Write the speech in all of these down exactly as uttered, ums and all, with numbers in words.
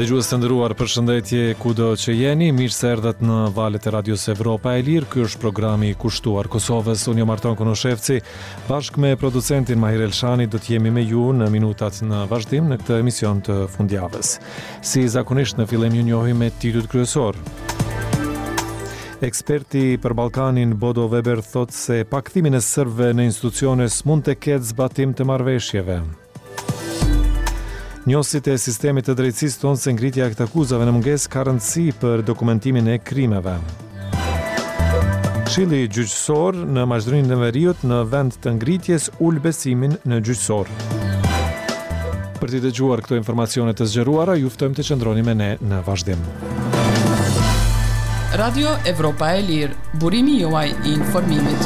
Dëgjues të nderuar, përshëndetje kudo që jeni, mirë se erdhët në valët e Radios Evropa e Lirë. Ky është programi i kushtuar Kosovës. Unë jam Arton Konoshevci, bashkë me producentin Mahir Elshani do të jemi me ju në minutat në vazhdim në këtë emision të fundjavës. Si zakonisht në fillim ju njohim me titujt kryesor. Eksperti për Ballkanin Bodo Weber thotë se pakthimin e serbëve në institucione s'mund të ketë zbatim të marrëveshjeve. Njohësit e sistemit të drejtësisë tonë se ngritja e këtyre akuzave në mungesë ka rëndësi për dokumentimin e krimeve. Këshilli gjyqësor në Maqedoninë e Veriut në vend të ngritjes ul besimin në gjyqësor. Për të dëgjuar këto informacione të zgjeruara, ju ftojmë të qëndroni me ne në vazhdim. Radio Evropa e Lirë, burimi juaj i informimit.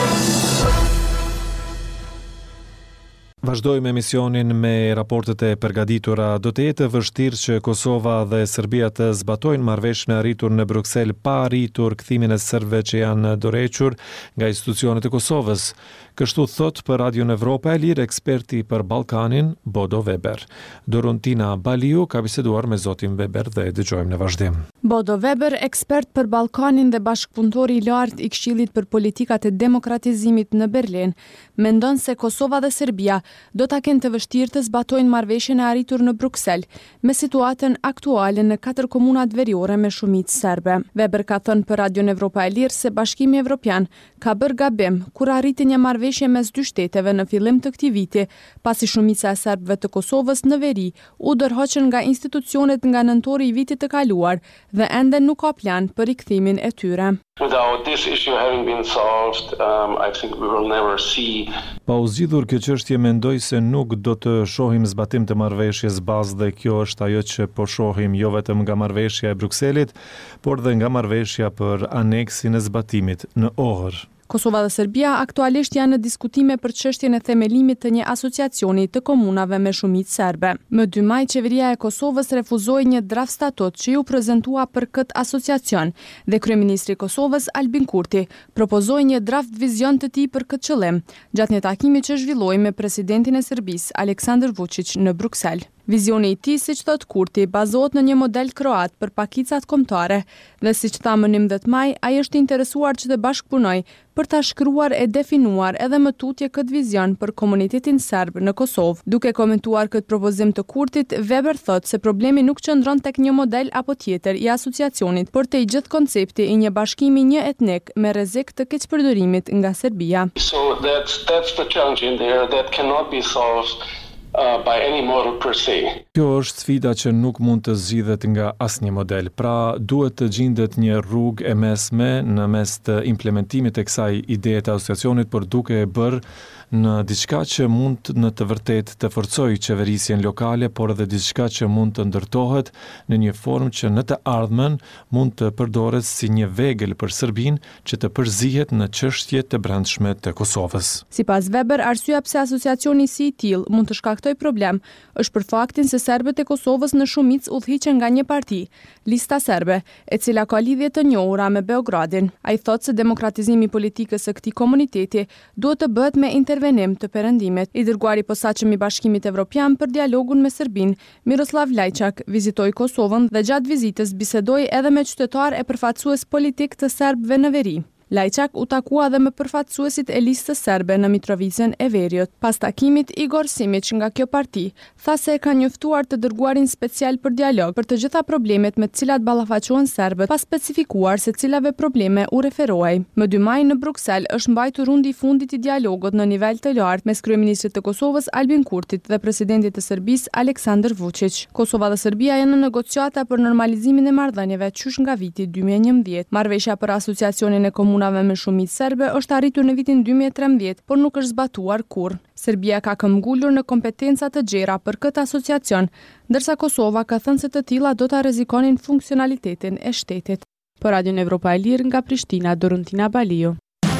Vazhdojmë emisionin me raportet e përgatitura. Do të jetë vështirë që Kosova dhe Serbia të zbatojnë marrëveshjen e arritur në Bruksel pa arritur kthimin e serbëve që janë dorëhequr nga institucionet e Kosovës. Kështu thot për Radion Evropa e Lirë eksperti për Ballkanin Bodo Weber. Dorontina Baliu ka biseduar me zotin Weber dhe dëgjojmë në vazhdim. Bodo Weber, ekspert për Ballkanin dhe bashkëpunëtori i lartë i Këshillit për politikat e demokratizimit në Berlin, mendon se Kosova dhe Serbia do ta kenë të vështirë të zbatojnë marrëveshjen e arritur në Bruksel me situatën aktuale në katër komunat veriore me shumicë serbe. Weber ka thënë për Radion Evropa e Lirë se Bashkimi Evropian ka bërë gabim kur arriti një marrëveshje mes dy shteteve në fillim të këtij viti, pasi shumica e serbëve të Kosovës në veri u dorëhoqën nga institucionet nga nëntori i vitit të kaluar dhe ende nuk ka plan për rikthimin e tyre. Without this issue having been solved, um, I think we will never see. Pa u zgjidhur kjo çështje, mendoj se nuk do të shohim zbatim të marrëveshjes bazë dhe kjo është ajo që po shohim jo vetëm nga marrëveshja e Brukselit, por dhe nga marrëveshja për aneksin e zbatimit në Ohër. Kosova dhe Serbia aktualisht janë në diskutime për çështjen e themelimit të një asociacioni të komunave me shumicë serbe. Më dy maj, qeveria e Kosovës refuzoi një draft statut që ju prezentua për këtë asociacion dhe kryeministri i Kosovës Albin Kurti propozoi një draft vizion të tij për këtë qëllim, gjatë një takimi që zhvilloi me presidentin e Serbisë Aleksandar Vučić në Bruksel. Vizioni i tij, siç thot Kurti, bazohet në një model kroat për pakicat kombëtare dhe siç tha më njëmbëdhjetë maj, ai është interesuar që të bashkëpunojë për ta shkruar e definuar edhe më tutje këtë vizion për komunitetin serb në Kosovë. Duke komentuar këtë propozim të Kurtit, Weber thot se problemi nuk qëndron tek një model apo tjetër i asociacionit, por te i gjithë koncepti i një bashkimi një etnik me rrezik të keqpërdorimit nga Serbia. So that's that's the challenge in there that cannot be solved Uh, by any model per se. Kjo është sfida që nuk mund të zgjidhet nga asnjë model. Pra, duhet të gjendet një rrugë e mesme në mes të implementimit të kësaj ideje të asociacionit, por duke e bërë në diçka që mund në të vërtet të forcojë qeverisjen lokale, por edhe diçka që mund të ndërtohet në një formë që në të ardhmen mund të përdoret si një vegël për Serbinë që të përzihet në çështje të brendshme të Kosovës. Sipas Weber, arsyeja pse asociacioni si i tillë mund të shkaktojë problem është për faktin se serbët e Kosovës në shumicë udhëhiqen nga një parti, Lista Serbe, e cila ka lidhje të njohura me Beogradin. Ai thotë se demokratizimi i politikës së këtij komuniteti duhet të bëhet me intervenim të perëndimit. I dërguari i posaçëm i Bashkimit Evropian për dialogun me Serbinë, Miroslav Lajçak, vizitoi Kosovën dhe gjatë vizitës bisedoi edhe me qytetarë e përfaqësues politik të serbëve në veri. Lajçak u takua dhe me përfaqësuesit e listës serbe në Mitrovicën e Veriut. Pas takimit, Igor Simić nga kjo parti tha se e ka njoftuar të dërguarin special për dialog për të gjitha problemet me të cilat ballafaqohen serbët, pa specifikuar se cilave probleme u referohej. Më dy maj në Bruksel është mbajtur rundi i fundit i dialogut në nivel të lartë mes kryeministrit të Kosovës Albin Kurtit dhe presidentit të Serbisë Aleksandar Vučić. Kosova dhe Serbia janë në negociata për normalizimin e marrëdhënieve qysh nga viti dy mijë e njëmbëdhjetë. Marrëveshja për asociacionin e komunave me shumicë serbe është arritur në vitin dy mijë e trembëdhjetë, por nuk është zbatuar kurrë. Serbia ka këmbgulur në kompetenca të gjera për këtë asociacion, ndërsa Kosova ka thënë se të tilla do ta rrezikonin funksionalitetin e shtetit. Për Radion Evropa e Lirë nga Prishtina, Dorontina Baliu.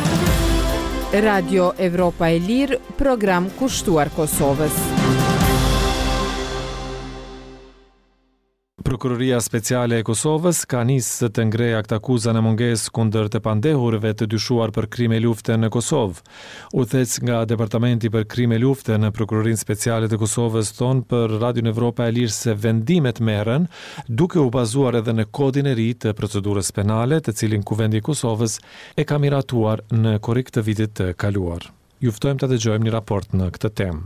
Radio Evropa e Lirë, program kushtuar Kosovës. Prokuroria Speciale e Kosovës ka nisë të ngrejë akt akuza në mungesë kundër të pandehurëve të dyshuar për krime lufte në Kosovë. Udhëhec nga Departamenti për Krime Lufte në Prokurorinë Speciale të Kosovës thonë për Radio Evropa e Lirë se vendimet merren duke u bazuar edhe në kodin e ri të procedurës penale, të cilin Kuvendi i Kosovës e ka miratuar në korrik të vitit të kaluar. Ju ftojmë të dëgjojmë një raport në këtë temë.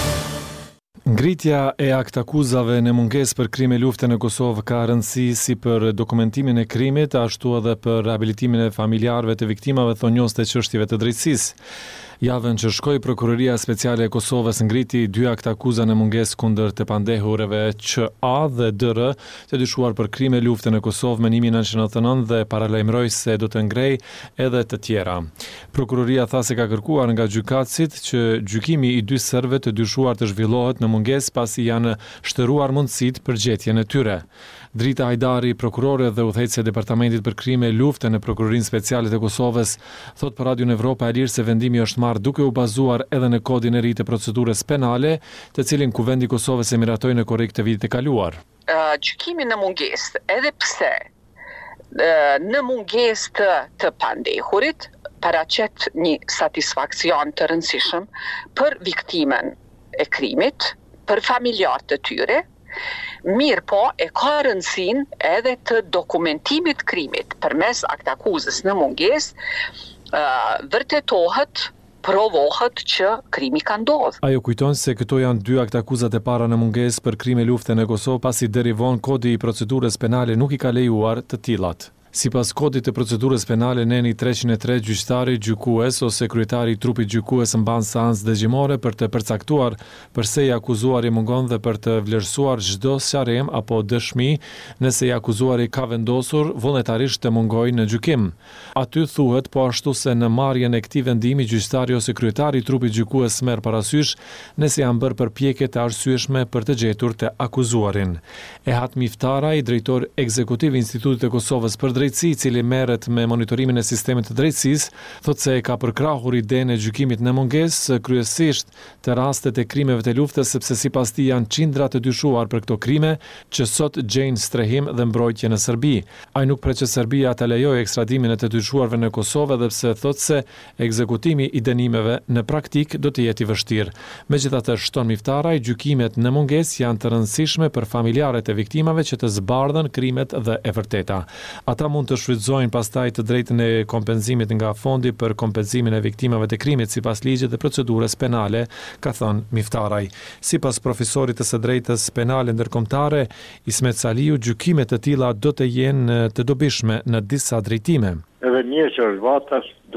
Ngritja e akt akuzave në mungesë për krime lufte në Kosovë ka rëndësi si për dokumentimin e krimit, ashtu edhe për rehabilitimin e familjarëve të viktimave thonjos të çështjeve të drejtësisë. Javën që shkoi Prokuroria Speciale e Kosovës ngriti dy akt akuza në mungesë kundër të pandehurëve Q A dhe D R të dyshuar për krime lufte në Kosovë me një mijë nëntëqind e nëntëdhjetë e nëntë dhe paralajmëroi se do të ngrejë edhe të tjera. Prokuroria tha se ka kërkuar nga gjykatësit që gjykimi i dy serbëve të dyshuar të zhvillohet në mungesë pasi janë shtëruar mundësitë për gjetjen e tyre. Drita Hajdari, prokurore dhe udhëheqëse e Departamentit për Krime Lufte në Prokurorinë Speciale të Kosovës, thot për Radio Evropa e Lirë se vendimi është marrë duke u bazuar edhe në kodin e ri të procedurës penale, të cilin Kuvendi i Kosovës e miratoi në korrik të vitit të kaluar. Uh, gjykimi në mungesë, edhe pse uh, në mungesë të, të pandehurit paraqet një satisfakcion të rëndësishëm për viktimen e krimit, për familjarët të tyre. Mirë po, e ka rëndësin edhe të dokumentimit krimit përmes akt akuzës në mungesë, uh, vërtetohet, provohet që krimi ka ndodhur. Ajo kujton se këto janë dy akt akuzat e para në mungesë për krime lufte në Kosovë, pasi deri vonë kodi i procedurës penale nuk i ka lejuar të tillat. Sipas kodit të procedurës penale neni treqind e tre gjyqtari gjykues ose kryetari i trupit gjykues mban seancë dëgjimore për të përcaktuar përse i akuzuari mungon dhe për të vlerësuar çdo sqarim apo dëshmi nëse i akuzuari ka vendosur vullnetarisht të mungojë në gjykim. Aty thuhet po ashtu se në marrjen e këtij vendimi gjyqtari ose kryetari i trupit gjykues merr parasysh nëse janë bërë përpjekje të arsyeshme për të gjetur të akuzuarin. Ehat Miftaraj, drejtor ekzekutiv i Institutit të Kosovës për drejtësi, i cili merret me monitorimin e sistemit të drejtësisë, thotë se e ka përkrahur idenë e gjykimit në mungesë, kryesisht të rastet e krimeve të luftës, sepse sipas tij janë qindra të dyshuar për këto krime që sot gjejnë strehim dhe mbrojtje në Serbi. Ai nuk pret që Serbia të lejojë ekstradimin e të dyshuarve në Kosovë, edhe pse thotë se ekzekutimi i dënimeve në praktik do të jetë i vështirë. Megjithatë, shton Miftaraj, gjykimet në mungesë janë të rëndësishme për familjarët e viktimave që të zbardhen krimet dhe e vërteta. Ata mund të shfrytëzojnë pastaj të drejtën e kompenzimit nga fondi për kompenzimin e viktimave të krimit sipas ligjit dhe procedurës penale, ka thënë Miftaraj. Sipas profesorit të së drejtës penale ndërkombëtare Ismet Saliu, gjykimet të tilla do të jenë të dobishme në disa drejtime. Edhe mirë që është vata